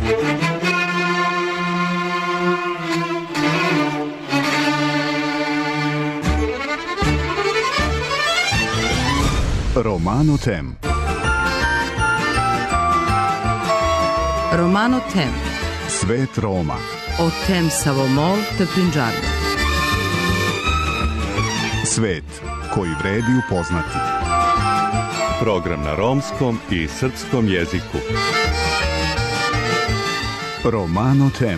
Romano Tem. Romano Tem. Svet Roma. O tem Savomol te Pinđarda. Svet koji vredi upoznati. Program na romskom i srpskom jeziku. Romano Tem.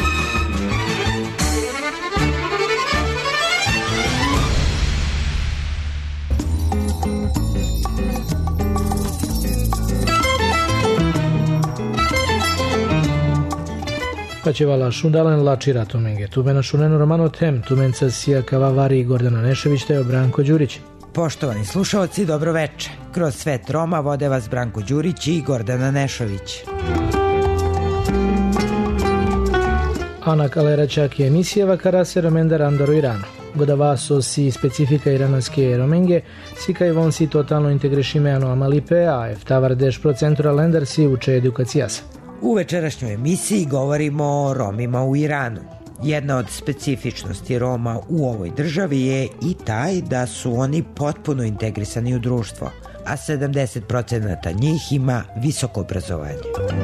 Facevala šundalen lačira tumenge. Tumena šunenu Romano Tem, tumenca Sija Kavavari, Gordana Nešević te Branko Đurić. Poštovani slušalci, dobro veče. Kroz svet Roma vode vas Branko Đurić i Gordana Nešović. Ana Kaleračak je emisijeva karase romendar Andaro Irano. Godavaso si specifika iranske romenge, si kaj von si totalno integrišimeano amalipe, a eftavar 10% lendar si uče edukacijas. U večerašnjoj emisiji govorimo o Romima u Iranu. Jedna od specifičnosti Roma u ovoj državi je i taj da su oni potpuno integrisani u društvo, a 70% njih ima visoko obrazovanje.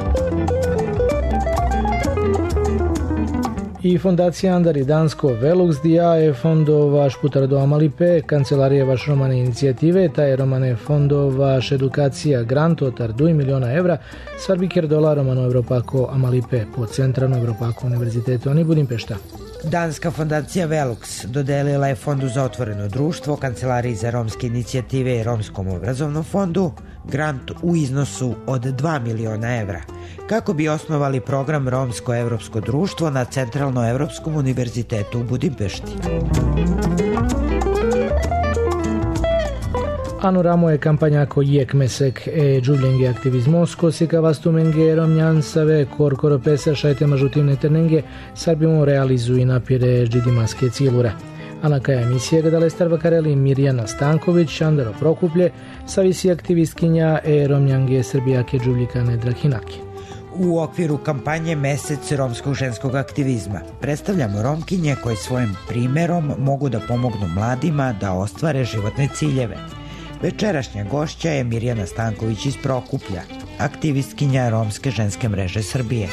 I fondacija Andari Dansko Velux dija je fondovaš putardo amalipe, kancelarije vaš romane inicijative, taj romane fondovaš edukacija grant otar 2 miliona evra, sarbiker dola romano Evropako amalipe po Centralno Evropako univerzitetu Ani Budimpešta. Danska fondacija Velux dodelila je Fondu za otvoreno društvo, Kancelariji za romske inicijative i Romskom obrazovnom fondu grant u iznosu od 2 miliona evra, kako bi osnovali program Romsko-evropsko društvo na Centralno-evropskom univerzitetu u Budimpešti. Anu ramo je kampanja ko jek mesek džuvljenje aktivizmosko sika vastumenge romnjansave korkoropesa šajte mažutivne ternenge sarbimo realizuju i napire džidimaske cilure. Ana kaja emisije gdale starvakareli Mirjana Stanković, Andaro Prokuplje, savisi aktivistkinja romnjange srbijake džuvljikane Drahinake. U okviru kampanje Mesec romskog ženskog aktivizma predstavljamo romkinje koje svojim primerom mogu da pomognu mladima da ostvare životne ciljeve. Večerašnja gošća je Mirjana Stanković iz Prokuplja, aktivistkinja Romske ženske mreže Srbije.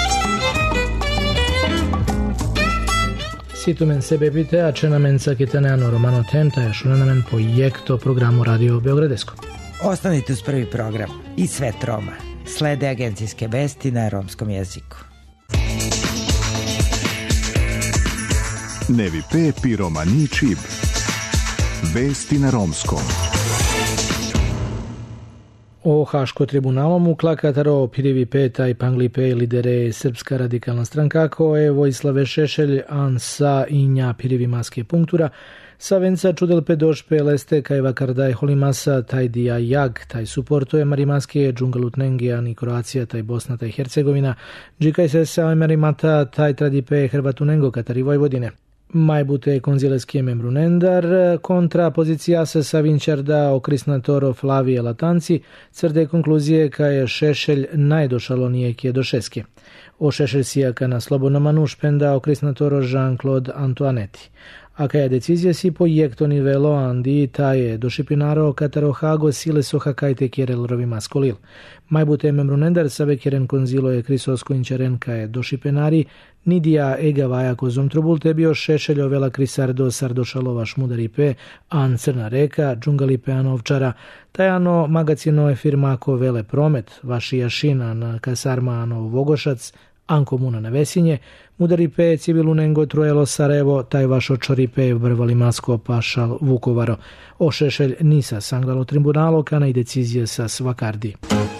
Situmen sebe pite, a če namen sakitaneano Romano Tem, taj šunenamen projekto programu Radio Beogradesko. Ostanite uz prvi program i svet Roma. Slede agencijske vesti na romskom jeziku. Nevi Pepi Romani Čib. Vesti na romskom. O Haško tribunalom uklakataro Pirivi Peta i Panglipe lidere Srpska radikalna stranka koje Vojislave Šešelj Ansa i nja Pirivi maske punktura Savenca čudelpe došpe leste kaj vakardaj holimasa taj dija jag taj suporto je marimaske džungalutnenge ani Kroacija taj Bosna taj Hercegovina džikaj se sa marimata taj tradipe Hrvatunengo katari Vojvodine. Majbute konzileske membrunendar, kontra pozicija se Savinčarda okrisnatoro Flavije Latanci, crde konkluzije ka je Šešelj najdošalo nijekje do šeske. O Šešelj sijaka na slobodno manušpenda okrisnatoro Jean-Claude Antoinetti. A kaja decizija si projekto nivelo andi taje došipinaro kataro hago sile soha kajte kjerel rovima skolil. Majbute membrunendar sabe kjeren konzilo je krisosko inčeren kaje došipenari nidija ega vajako zomtrobul te bio Šešeljo vela krisardo sardošalova šmudaripe an crna reka džungalipe an ovčara tajano magacino je firmako vele promet vaši jašina na kasarma ano Vogošac an komuna na Vesinje, mudaripe civilunengo trujelo Sarajevo, taj vašo čoripe vrvali masko pašal Vukovaro. O Šešelj nisa sanglalo tribunalo kana i decizije sa svakardi.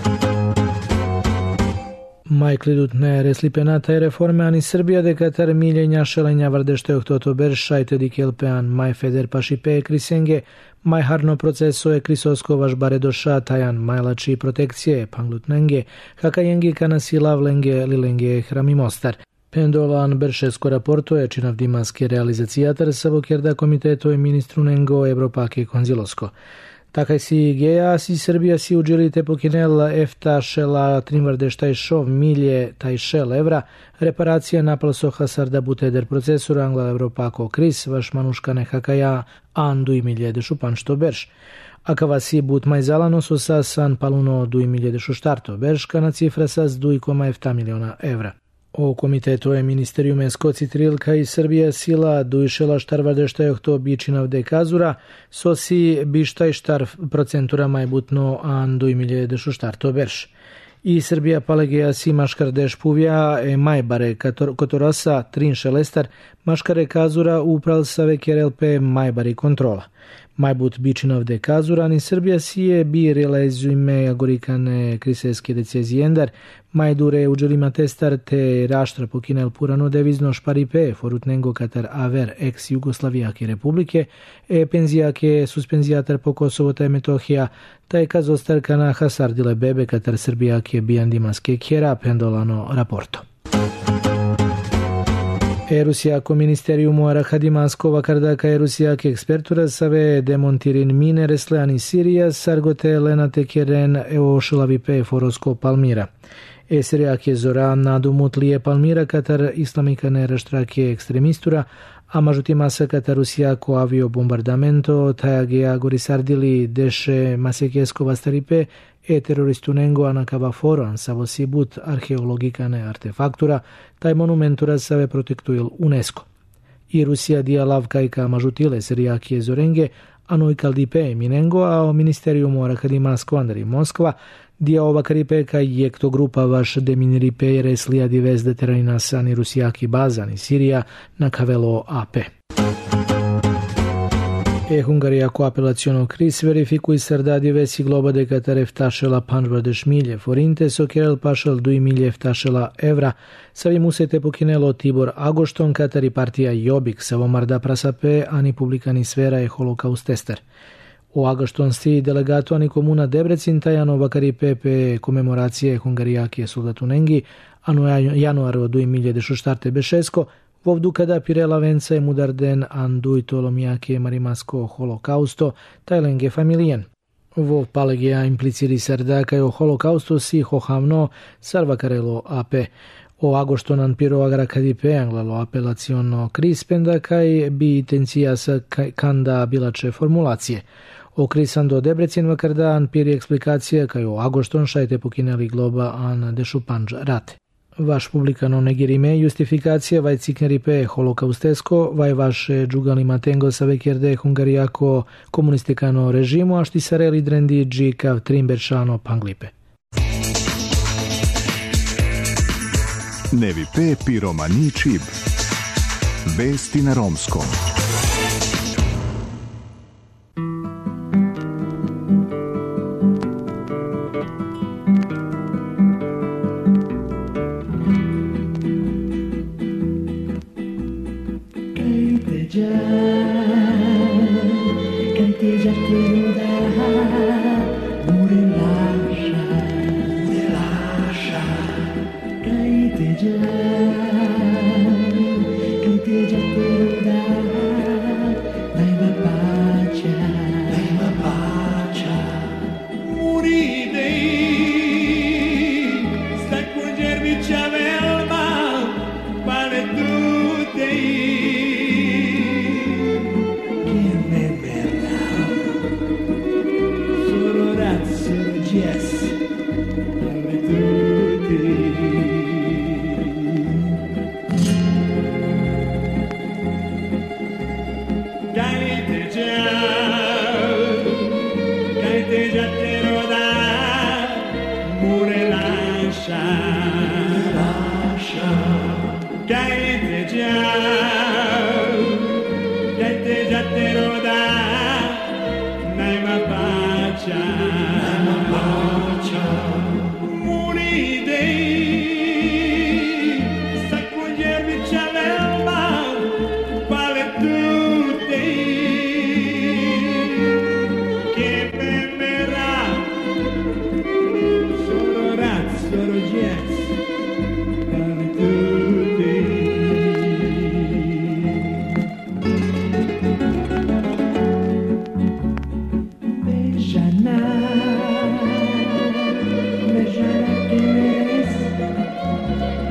Majklidut ne reslipenata i reforme ani Srbija dekatar miljenja šelenja vardešte oktoto beršajte dikelpean maj feder pašipe krisenge maj harno proceso je krisosko vaš bare doša tajan majlači protekcije panglutnenge hakajengi kana silavlenge lilenge hrami Mostar. Pendolan beršesko raporto je činav dimaske realizacijatar savokjerda komiteto je ministru nengo Evropake konzilosko. Takaj si Geja si Srbija si udželite pokinel eftašela trimvardeštajšov milje tajšel evra, reparacija napalso hasarda buteder procesur Angla Evropako Kris, vaš manuškane hakaja an 2024 berš. Akava si but mai zalano su sa san paluno 2024 berš, kana cifra sa 2,7 miliona evra. O komitetu je ministeriume Skoci Trilka i Srbija sila dujšela štarvardeštajog to bičinav dekazura, so si bištaj štar procentura mai butno an 2024 berš. I Srbija palegeja si maškar deš puvja e majbare kotorasa trin šelestar maškare kazura upral sa VKRLP majbari kontrola. Majbut bičinov de kazura ni Srbija si je bi realizuime agorikane kriseske decezijendar, majdure uđelima testar te raštra pokinel purano devizno šparipe forutnengo Katar aver ex Jugoslavijake republike e penzijake suspenzijatar po Kosovo taj Metohija taj kazostarka na hasardile bebe Katar Srbijake bijandimaske kjera pendolano raporto. Rusijako ministeriumu Arahadimaskova kardaka Rusijake ekspertura save demontirin mine resleani Sirija sargote lenate keren eošilavipe forosko Palmira. Sirijake zora nadumutlije Palmira Katar islamikane raštrake ekstremistura, a mažutimasa Katar Rusijako avio bombardamento tajagea gorisardili deše masekeskova staripe teroristunengo anakaba foran savosibut arheologikane artefaktura, taj monumentura save protektuil UNESCO. I Rusija dia lavkajka mažutile Sirijake zorenge, anoj kaldipe minengo, a o ministeriumu Arahadimasko andari Moskva, dia ova karipeka jekto grupa vaš deminiripe reslija divez deteranina sani Rusijaki bazani Sirija na kavelo AP. Hungarijako apelaciono kris verifikui sardadi vesi globa de Katar eftašela panvardeš milje forinte so kerel pašel 2 milje eftašela evra, savi musete pokinelo Tibor Agošton Katari partija Jobbik savomarda prasape ani publikani sfera je holokaustester. O Agošton sti delegatu ani komuna Debrecin tajano vakari pepe komemoracije Hungarijake soldatunengi anu januaro 2024 bešesko, Vovdu kada pirela venca je mudarden an dujtolomijake marimasko holokausto, tajlenge familijen. Vov palegija impliciri sardaka o holokausto si hohavno sarvakarelo AP. O agoštonan piro agrakadipe anglalo apelaciono krispendakaj bi intencijas kanda bilače formulacije. O krisando Debrecin vakarda an piri eksplikacije kaj o agošton šajte pokineli globa an dešupanđ rate. Vaš publikano negirime justifikacija vaj cikneripe holokaustesko, vaj vaše džugali matengo sa vekerde hungarijako komunistikano režimu, a šti sareli drendi džikav trimberšano panglipe. Nevi pe piromani čib. Vesti na romskom.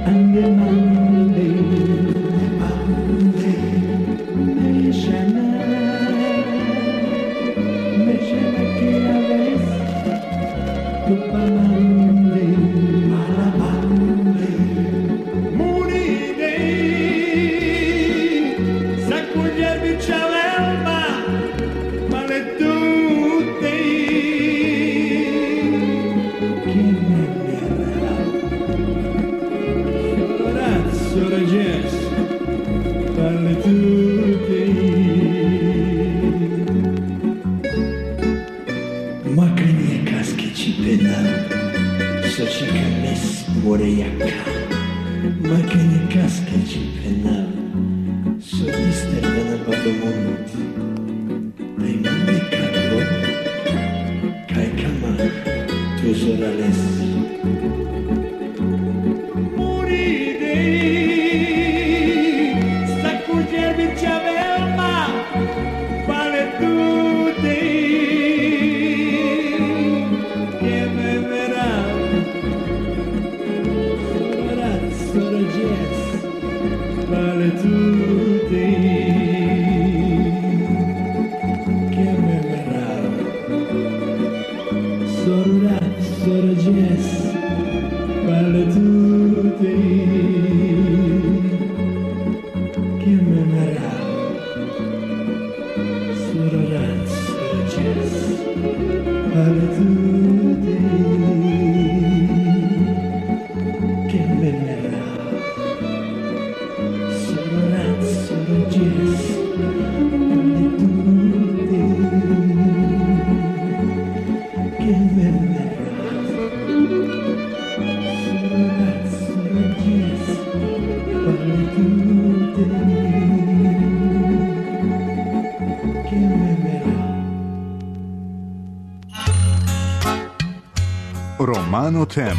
Romano Tem.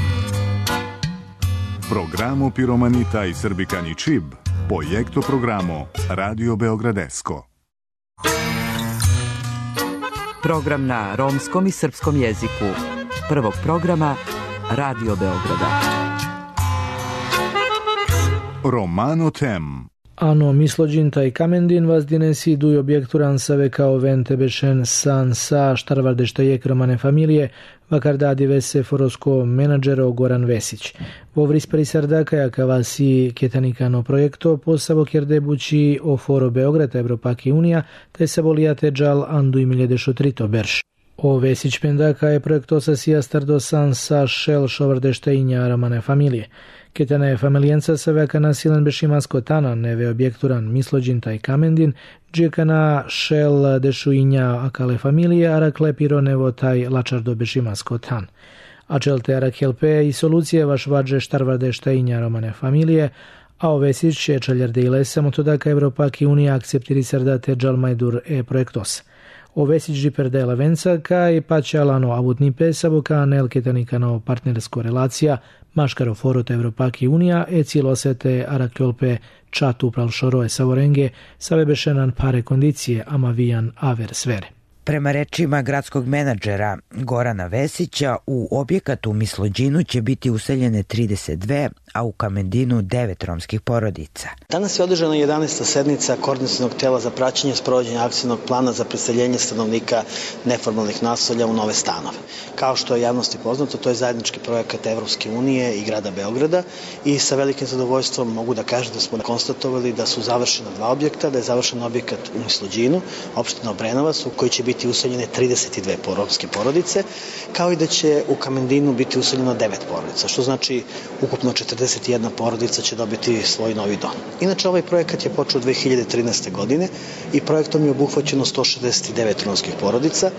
Programo Piromanita i Srbikani Čib, projekto programo Radio Beogradesko. Program na romskom i srpskom jeziku. Prvog programa Radio Beograda. Romano Tem. Ano mislođinta i kamendin vas dinesi duj objekturan save kao vente bešen san sa štarvardešte jek romane familije vakardadi vese forosko menadžero Goran Vesić. Vovris perisardaka jaka vas i ketanikano projekto posavo kjerde bući o foro Beograda Evropaki Unija te se volijate džal andu i miljedešo trito berš. O Vesić pendaka je projekto sa sijastardo san sa šel šovardešte inja romane familije. Ketane familijenca se veka nasilen bešimasko tana neve objekturan mislođinta i kamendin, džekana šel dešuinja akale familije arakle pironevo taj lačardo bešimasko tan. A čelte arakhelpe i solucije vaš vađe štarvade štajinja romane familije, a o Vesić će čeljerde i lesamo todaka Evropaki Unija akceptiri sardate džalmajdur projektos. O Vesić džiperde lavenca kaj paćalano avutni pesavo ka nelketanikano partnersko relacija Maškaro forot Evropaki Unija e cilosete arakjolpe čatu pralšoroje savorenge savebešenan pare kondicije amavijan aver svere. Prema rečima gradskog menadžera Gorana Vesića, u objekatu u Mislođinu će biti useljene 32, a u Kamendinu 9 romskih porodica. Danas je održana 11. sednica koordinacionog tela za praćenje sprovođenja akcijnog plana za preseljenje stanovnika neformalnih naselja u nove stanove. Kao što je javnosti poznato, to je zajednički projekat Evropske unije i grada Beograda i sa velikim zadovoljstvom mogu da kažem da smo konstatovali da su završena 2 objekta, da je završen objekat u Mislođinu, opština Obrenovac, u koji će biti useljene 32 romske porodice, kao i da će u Kamendinu biti useljeno 9 porodica, što znači ukupno 41 porodica će dobiti svoj novi dom. Inače, ovaj projekat je počeo 2013. godine i projektom je obuhvaćeno 169 romskih porodica.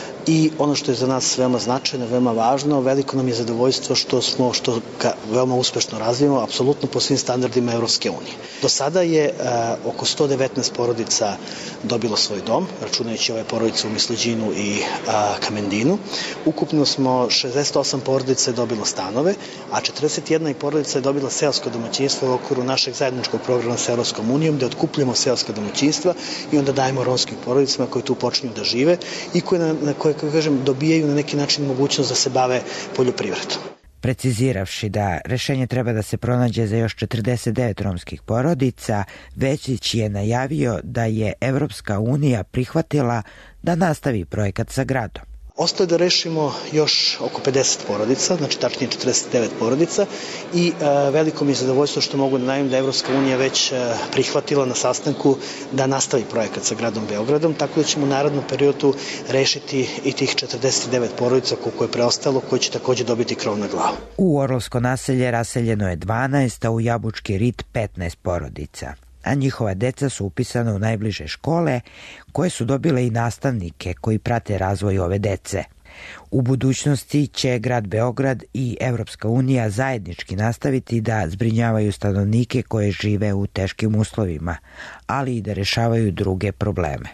I ono što je za nas veoma značajno, veoma važno, veliko nam je zadovoljstvo što ga veoma uspešno razvijemo, apsolutno po svim standardima Evropske unije. Do sada je oko 119 porodica dobilo svoj dom, računajući ove porodice u Mislođinu i Kamendinu. Ukupno smo 68 porodica je dobilo stanove, a 41 porodica je dobila seosko domaćinstvo u okviru našeg zajedničkog programa sa Evropskom unijom, gde otkupljamo seoska domaćinstva i onda dajemo romskim porodicama koji tu počinju da žive i koje dobijaju na neki način mogućnost da se bave poljoprivredom. Preciziravši da rešenje treba da se pronađe za još 49 romskih porodica, Vesić je najavio da je Evropska unija prihvatila da nastavi projekat sa gradom. Ostaje da rešimo još oko 50 porodica, znači tačnije 49 porodica i veliko mi je zadovoljstvo što mogu da najavim da Evropska unija već prihvatila na sastanku da nastavi projekat sa gradom Beogradom, tako da ćemo u narednom periodu rešiti i tih 49 porodica koliko je preostalo, koji će takođe dobiti krov na glavu. U Orlovsko naselje raseljeno je 12, a u Jabučki rit 15 porodica. A njihova deca su upisana u najbliže škole koje su dobile i nastavnike koji prate razvoj ove dece. U budućnosti će grad Beograd i Evropska unija zajednički nastaviti da zbrinjavaju stanovnike koje žive u teškim uslovima, ali i da rešavaju druge probleme.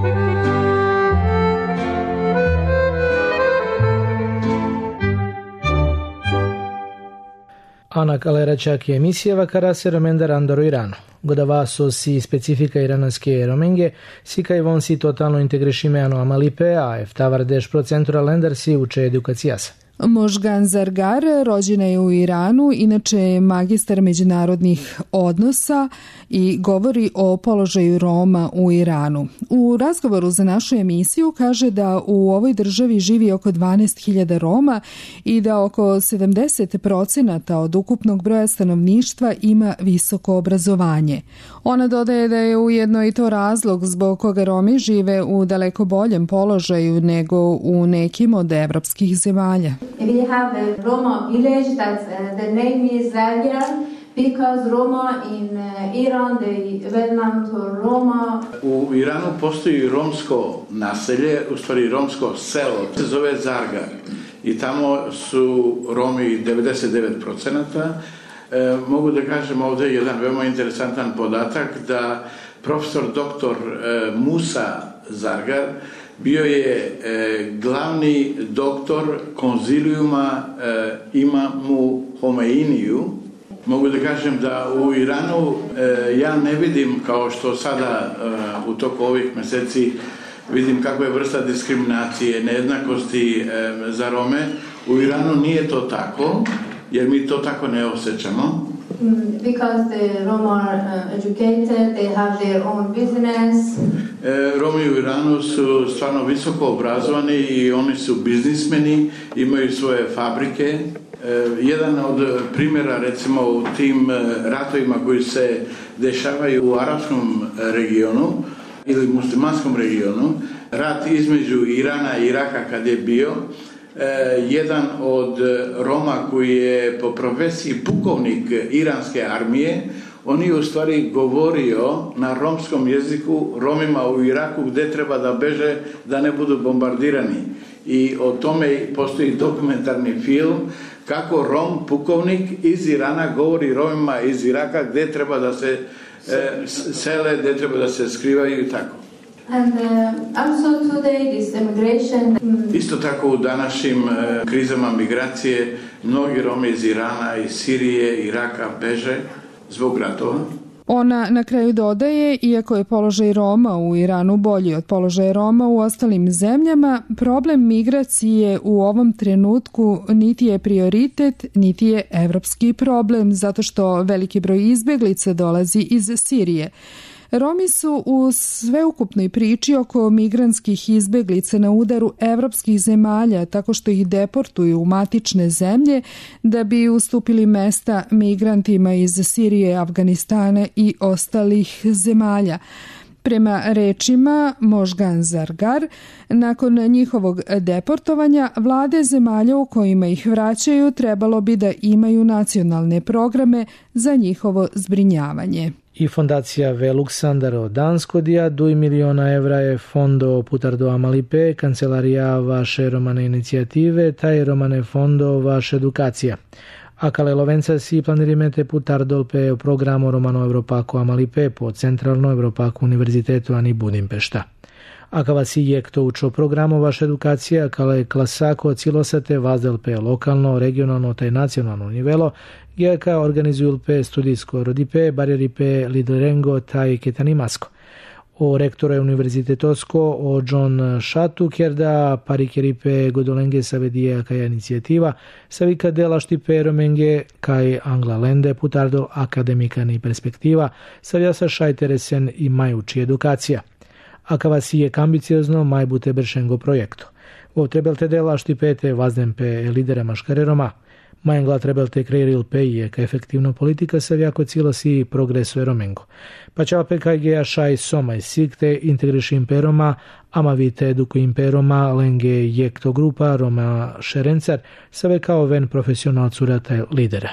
Ana Kaleračak je emisijeva kara se romenda randoro Irano. Godavaso si specifika iranske romenge, si kaj von si totalno integrišimeano amalipe, a eftavar 10% lender si uče edukacijas. Možgan Zargar rođena je u Iranu, inače je magistar međunarodnih odnosa i govori o položaju Roma u Iranu. U razgovoru za našu emisiju kaže da u ovoj državi živi oko 12.000 Roma i da oko 70% od ukupnog broja stanovništva ima visoko obrazovanje. Ona dodaje da je ujedno i to razlog zbog koga Romi žive u daleko boljem položaju nego u nekim od evropskih zemalja. We have a Roma village that the name is Zargar because Roma in Iran they well known to Roma. U Iranu postoji romsko naselje, u stvari romsko selo, se zove Zargar i tamo su Romi 99%. Mogu da kažem ovdje jedan veoma interesantan podatak da profesor doktor Musa Zargar bio je glavni doktor konzilijuma imamu Homeiniju. Mogu da kažem da u Iranu ja ne vidim, kao što sada u toku ovih meseci vidim kakva je vrsta diskriminacije, nejednakosti za Rome. U Iranu nije to tako, jer mi to tako ne osjećamo. Because the Roma are educated, they have their own business. Romi u Iranu su stvarno visoko obrazovani i oni su biznismeni, imaju svoje fabrike. Jedan od primjera recimo u tim ratovima koji se dešavaju u arapskom regionu ili muslimanskom regionu, rat između Irana i Iraka kad je bio, jedan od Roma koji je po profesiji pukovnik iranske armije, on je u stvari govorio na romskom jeziku Romima u Iraku gdje treba da beže da ne budu bombardirani. I o tome postoji dokumentarni film kako Rom pukovnik iz Irana govori Romima iz Iraka gdje treba da se sele, gdje treba da se skrivaju i tako. And also today this immigration. Isto tako u današnjim krizama migracije mnogi Romi iz Irana, iz Sirije, Iraka beže zbog ratova. Ona na kraju dodaje, iako je položaj Roma u Iranu bolji od položaja Roma u ostalim zemljama, problem migracije u ovom trenutku niti je prioritet, niti je evropski problem, zato što veliki broj izbeglica dolazi iz Sirije. Romi su u sveukupnoj priči oko migrantskih izbeglica na udaru evropskih zemalja tako što ih deportuju u matične zemlje da bi ustupili mesta migrantima iz Sirije, Afganistana i ostalih zemalja. Prema rečima Možgan Zargar, nakon njihovog deportovanja, vlade zemalja u kojima ih vraćaju trebalo bi da imaju nacionalne programe za njihovo zbrinjavanje. I fondacija Veluksandaro Dansko dija 2 miliona evra je fondo putardo amalipe, kancelarija vaše romane inicijative, taj romane fondo vaše edukacija. A kale lovenca si planirimete putardo pe programo romano Evropako amalipe po Centralno Evropako univerzitetu ani Budimpešta. A kava si jekto učo programo vaša edukacija, kale klasako cilosate vazdel pe lokalno, regionalno taj nacionalno nivelo, gdje organizuju pe studijsko rodipe, barjeri pe liderengo taj ketanimasko. O rektore univerzitetosko o John Shatu kerda parikeripe godolenge savedie kaja iniciativa savika dela štipero menge kaj angla lende putardo akademikani perspektiva savjasa šajteresen i majuči edukacija. Akava si je ambiciozno majbute bršengo projektu. O trebelte dela štipete vazdempe lidera maškareroma. Majengla trebelte kreiril peje ka efektivno politika savjako cilo si progresu eromengo. Pa čalpe kajge šaj somaj sikte integriš imperoma, ama vite eduku imperoma lenge jekto grupa Roma Šerencar save kao ven profesional curata lidera.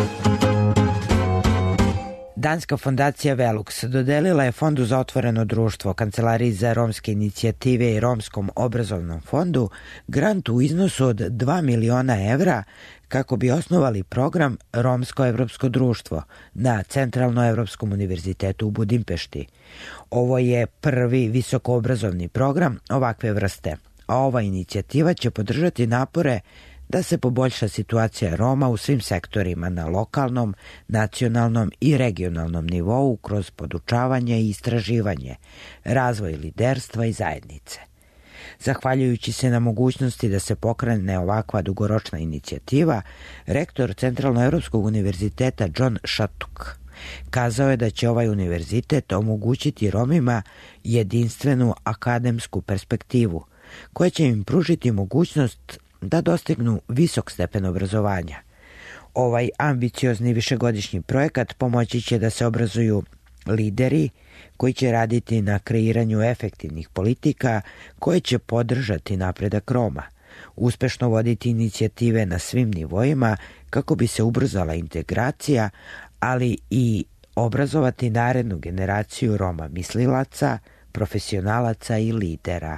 Danska fondacija Velux dodelila je Fondu za otvoreno društvo, Kancelariji za romske inicijative i Romskom obrazovnom fondu grant u iznosu od 2 miliona evra kako bi osnovali program Romsko-evropsko društvo na Centralno-evropskom univerzitetu u Budimpešti. Ovo je prvi visokoobrazovni program ovakve vrste, a ova inicijativa će podržati napore da se poboljša situacija Roma u svim sektorima na lokalnom, nacionalnom i regionalnom nivou kroz podučavanje i istraživanje, razvoj liderstva i zajednice. Zahvaljujući se na mogućnosti da se pokrene ovakva dugoročna inicijativa, rektor Centralnoevropskog univerziteta John Shatuk kazao je da će ovaj univerzitet omogućiti Romima jedinstvenu akademsku perspektivu, koja će im pružiti mogućnost da dostignu visok stepen obrazovanja. Ovaj ambiciozni višegodišnji projekat pomoći će da se obrazuju lideri koji će raditi na kreiranju efektivnih politika koje će podržati napredak Roma, uspešno voditi inicijative na svim nivoima kako bi se ubrzala integracija, ali i obrazovati narednu generaciju Roma mislilaca, profesionalaca i lidera.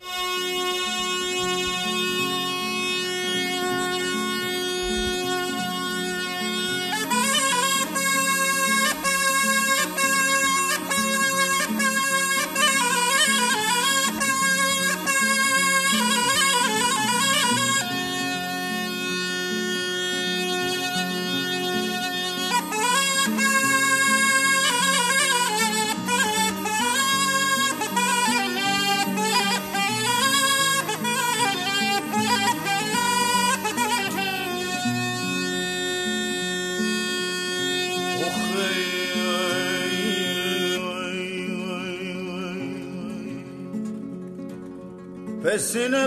Pesine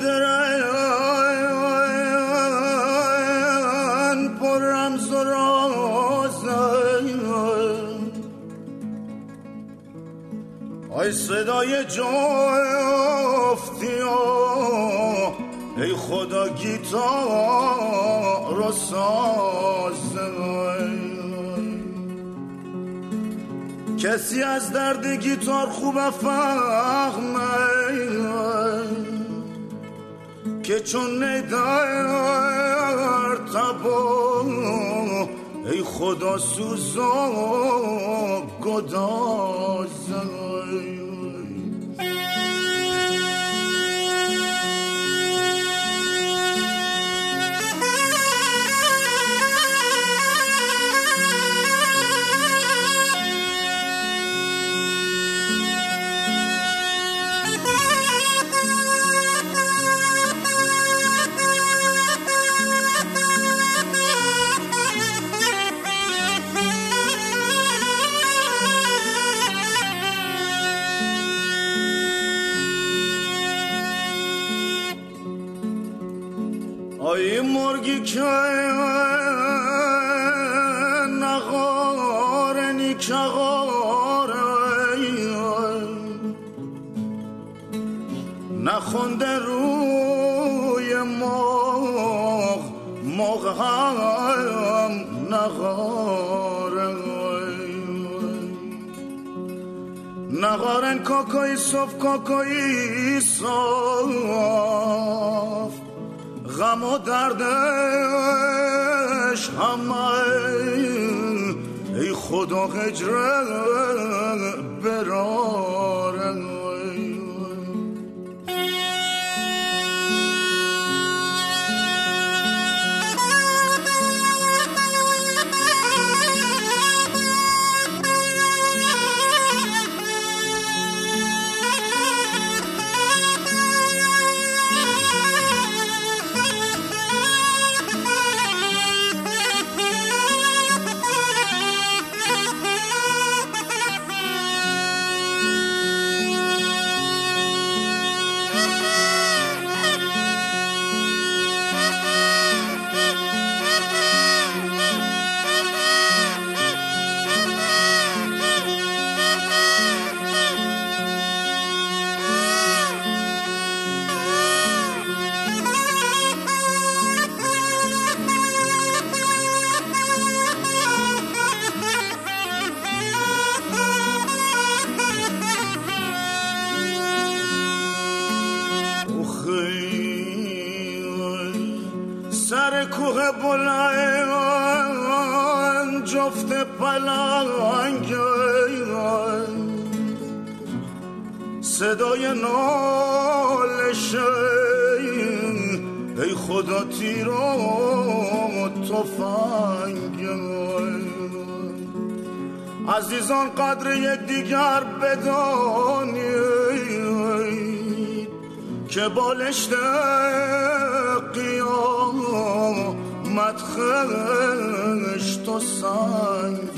banderan por ramzoroza ay صدای جفتیا ای خدا گیتار رو ساز کسی از درد گیتار خوب فهمه که چون نیدر تبا ای خدا سوزا گدازه ای مرگی که نغاره نیکغاره نخونده روی موغ هم نغاره نغارن کاکایی صف کاکایی صف غم و دردش همه ای خدا هجر براره بلند جفت پلنگ صدای نالش ای خدا تیر و تفنگ عزیزان قدر یکدیگر بدانید که بالشت قیامت خشت و سنگ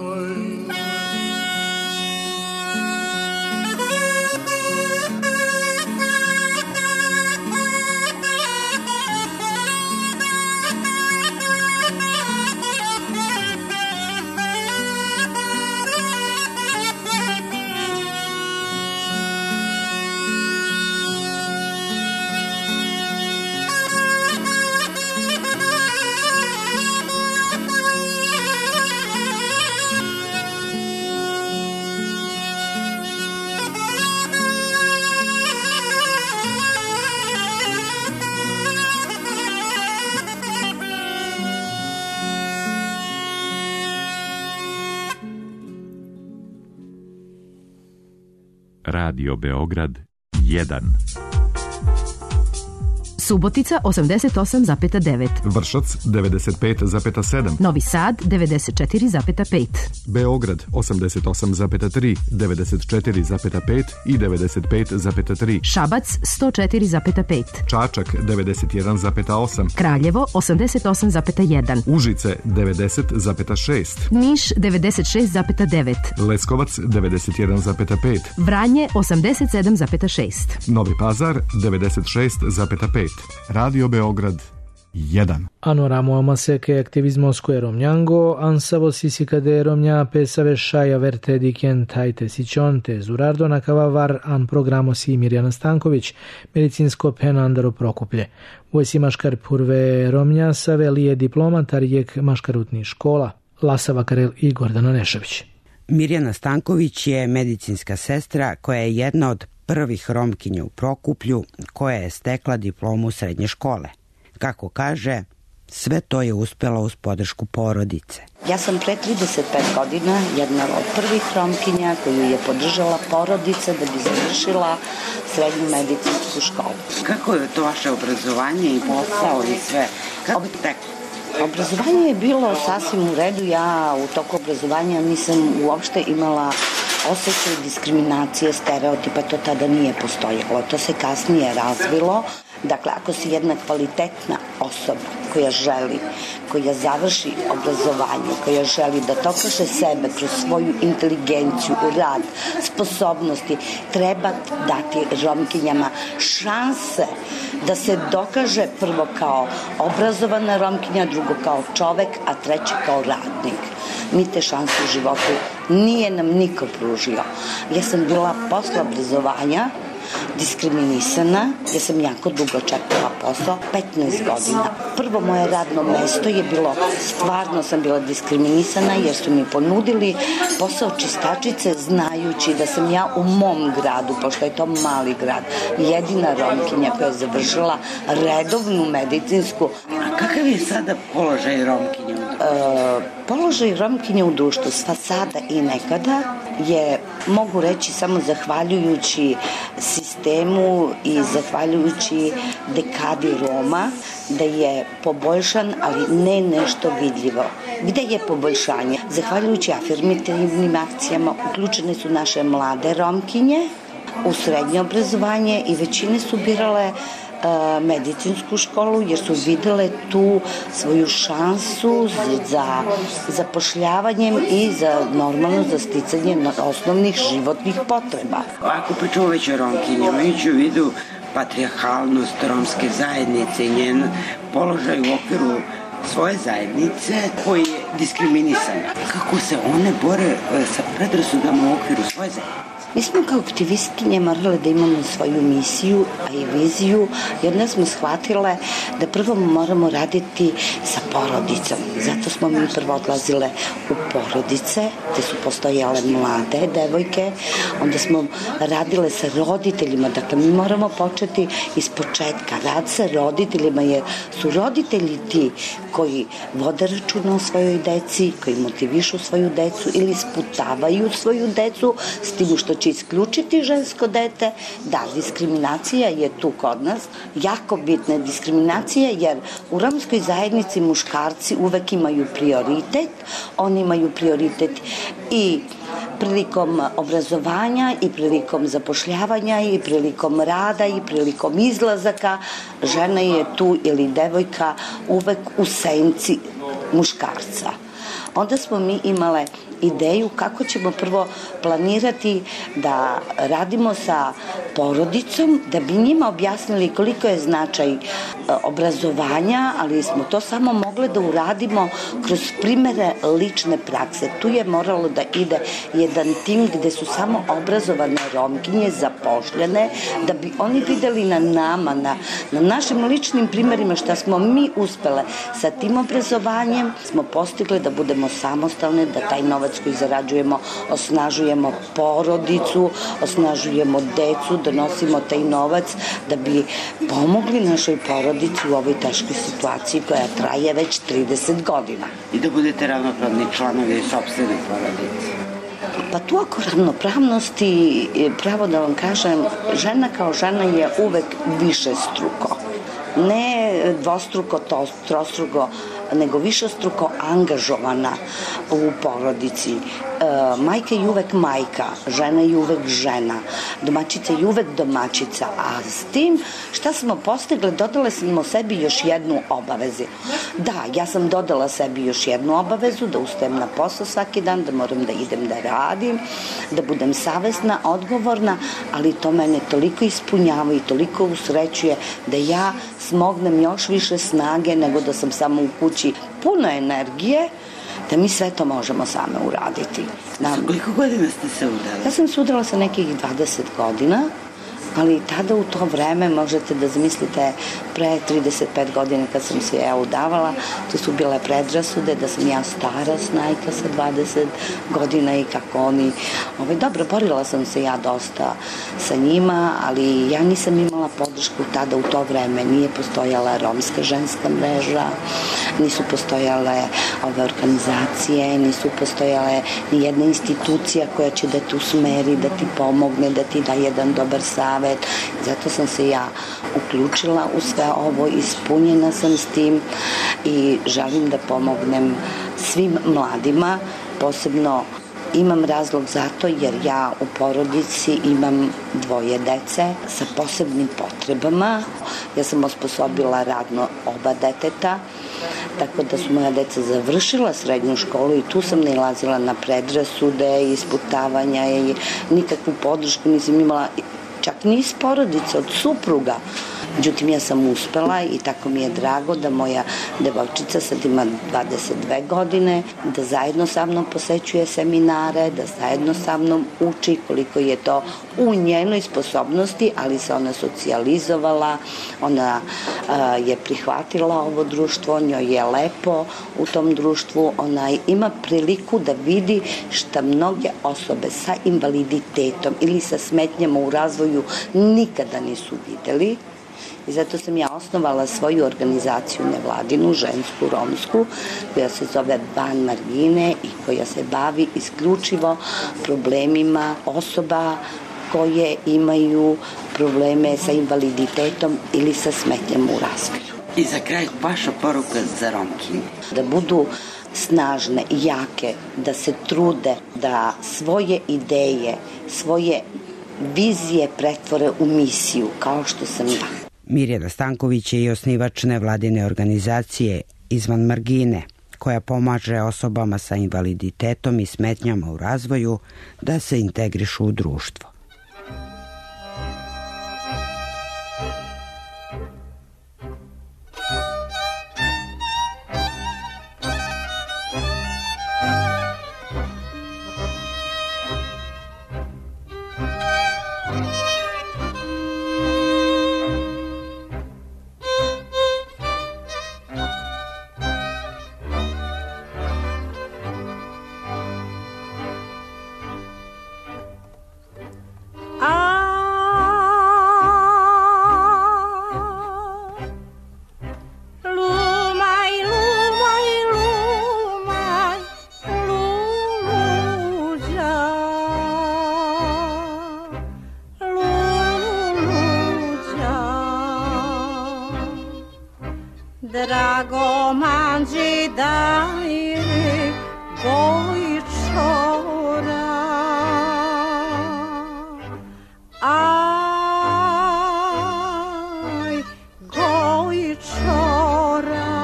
Radio Beograd 1, Subotica 88,9, Vršac 95,7, Novi Sad 94,5, Beograd 88,3, 94,5 i 95,3, Šabac 104,5, Čačak 91,8, Kraljevo 88,1, Užice 90,6, Niš 96,9, Leskovac 91,5, Vranje 87,6, Novi Pazar 96,5. Radio Beograd 1. Anoramo che aktivizmo Romnjango, ansavo sisikade Romnja pesave šaja verte dikjen tajte sičonte, zurardo nakavavar an programo si Mirjana Stanković, medicinsko penandaro Prokuplje. Vojsi maškar purve Romnja save lije diplomatar jek maškarutni škola, Lasava Karel i Gordana Nešević. Mirjana Stanković je medicinska sestra koja je jedna od prvih Romkinja u Prokuplju koja je stekla diplomu srednje škole. Kako kaže, sve to je uspela uz podršku porodice. Ja sam pre 35 godina jedna od prvih Romkinja koju je podržala porodica da bi završila srednju medicinsku školu. Kako je to vaše obrazovanje i posao i sve? Kako teklo? Obrazovanje je bilo sasvim u redu. Ja u toku obrazovanja nisam uopšte imala osjećaj diskriminacije, stereotipa, to tada nije postojalo. To se kasnije razvilo. Dakle, ako si jedna kvalitetna osoba koja želi, koja završi obrazovanje, koja želi da dokaže sebe kroz svoju inteligenciju, rad, sposobnosti, treba dati Romkinjama šanse da se dokaže prvo kao obrazovana Romkinja, drugo kao čovek, a treće kao radnik. Mi te šanse u životu nije nam niko pružio. Ja sam bila posle obrazovanja diskriminisana, ja sam jako dugo čekala posao, 15 godina. Prvo moje radno mesto je bilo, stvarno sam bila diskriminisana jer su mi ponudili posao čistačice znajući da sam ja u mom gradu, pošto je to mali grad, jedina Romkinja koja je završila redovnu medicinsku. A kakav je sada položaj Romkinja? Položaj Romkinja u društvu sva sada i nekada je, mogu reći, samo zahvaljujući sistemu i zahvaljujući dekadi Roma, da je poboljšan, ali ne nešto vidljivo. Gde je poboljšanje? Zahvaljujući afirmativnim akcijama uključene su naše mlade Romkinje u srednje obrazovanje i većine su birale medicinsku školu jer su videle tu svoju šansu za zapošljavanjem i za normalno za sticanje osnovnih životnih potreba. Ako pričamo već o Romkinjama, ići u vidu patrijarhalnost romske zajednice i njen položaj u okviru svoje zajednice koji je diskrimisana. Kako se one bore sa predrasudama u okviru svoje zajednice? Mi smo kao aktivistkinje morale da imamo svoju misiju, a i viziju, jer ne smo shvatile da prvo moramo raditi sa porodicom. Zato smo mi prvo odlazile u porodice, gde su postojale mlade devojke, onda smo radile sa roditeljima, dakle mi moramo početi iz početka, rad sa roditeljima, jer su roditelji ti koji vode računa o svojoj deci, koji motivišu svoju decu ili sputavaju svoju decu s tim što će isključiti žensko dete. Da, diskriminacija je tu kod nas. Jako bitna je diskriminacija jer u romskoj zajednici muškarci uvek imaju prioritet. Oni imaju prioritet i prilikom obrazovanja i prilikom zapošljavanja i prilikom rada i prilikom izlazaka. Žena je tu ili devojka uvek u senci muškarca. Onda smo mi imale ideju kako ćemo prvo planirati da radimo sa porodicom, da bi njima objasnili koliko je značaj obrazovanja, ali smo to samo mogli da uradimo kroz primere lične prakse. Tu je moralo da ide jedan tim gde su samo obrazovane Romkinje zapošljene, da bi oni videli na nama, na našim ličnim primerima šta smo mi uspele sa tim obrazovanjem, smo postigli da budemo samostalne, da taj novac koji zarađujemo osnažujemo porodicu, osnažujemo decu, da nosimo taj novac da bi pomogli našoj porodici u ovoj teškoj situaciji koja traje već 30 godina. I da budete ravnopravni članovi sopstvene porodice. Pa tu oko ravnopravnosti, pravo da vam kažem, žena kao žena je uvek više struko. Ne dvostruko, trostruko, nego višestruko angažovana u porodici. Majka je uvek majka, žena je uvek žena, domaćica je uvek domaćica, a s tim šta smo postigli, dodale smo sebi još jednu obavezu. Da, ja sam dodala sebi još jednu obavezu, da ustajem na posao svaki dan, da moram da idem da radim, da budem savesna, odgovorna, ali to mene toliko ispunjava i toliko usrećuje da ja smognem još više snage nego da sam samo u kući puno energije, da mi sve to možemo same uraditi. Koliko godina ste se udala? Ja sam se udala sa nekih 20 godina, ali tada u to vreme možete da zamislite pre 35 godina kad sam se ja udavala, to su bile predrasude da sam ja stara snajka sa 20 godina i kako oni... Dobro, borila sam se ja dosta sa njima, ali ja nisam imala podršku tada u to vreme. Nije postojala romska ženska mreža, nisu postojale ove organizacije, nisu postojale ni jedna institucija koja će da te usmeri, da ti pomogne, da ti da jedan dobar savet. Zato sam se ja uključila u sve ovo, ispunjena sam s tim i želim da pomognem svim mladima, posebno imam razlog za to jer ja u porodici imam 2 dece sa posebnim potrebama. Ja sam osposobila radno oba deteta, tako da su moja deca završila srednju školu i tu sam nailazila na predrasude, isputavanja i nikakvu podršku nisam imala, čak ni iz porodice, od supruga. Međutim, ja sam uspela i tako mi je drago da moja devojčica sad ima 22 godine, da zajedno sa mnom posećuje seminare, da zajedno sa mnom uči koliko je to u njenoj sposobnosti, ali se ona socijalizovala, ona je prihvatila ovo društvo, njoj je lepo u tom društvu, ona ima priliku da vidi šta mnoge osobe sa invaliditetom ili sa smetnjama u razvoju nikada nisu videli. I zato sam ja osnovala svoju organizaciju nevladinu, žensku, romsku, koja se zove Ban Margine i koja se bavi isključivo problemima osoba koje imaju probleme sa invaliditetom ili sa smetnjama u razvoju. I za kraj vaša poruka za Romkinje? Da budu snažne i jake, da se trude, da svoje ideje, svoje vizije pretvore u misiju, kao što sam ja. Mirjana Stanković je i osnivač nevladine organizacije Izvan Margine, koja pomaže osobama sa invaliditetom i smetnjama u razvoju da se integrišu u društvo. daje gojčora. Aj, gojčora.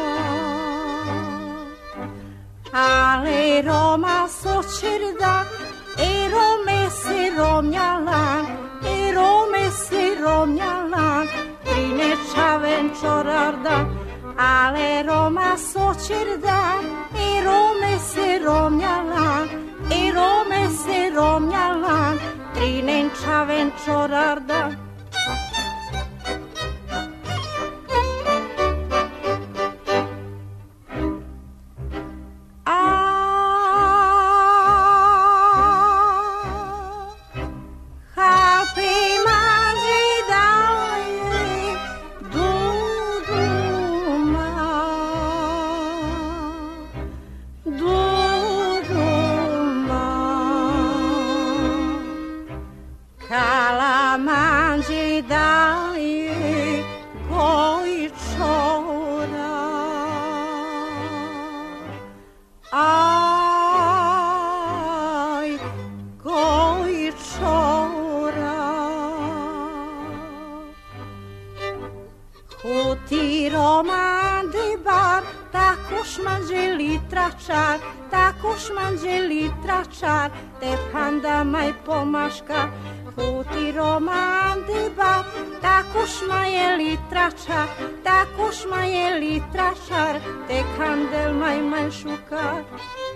Ale Roma sočerda, Rome se romnjalan, Rome se romnjalan, Trine čaven čorarda, ale Roma sočerda, Rome se romnjalan, Rome se romnjalan, Trine čaven čorarda. Tračar, te panda maj pomaška, puti roman deba, takuš maje tračar, te kandel maj šukar.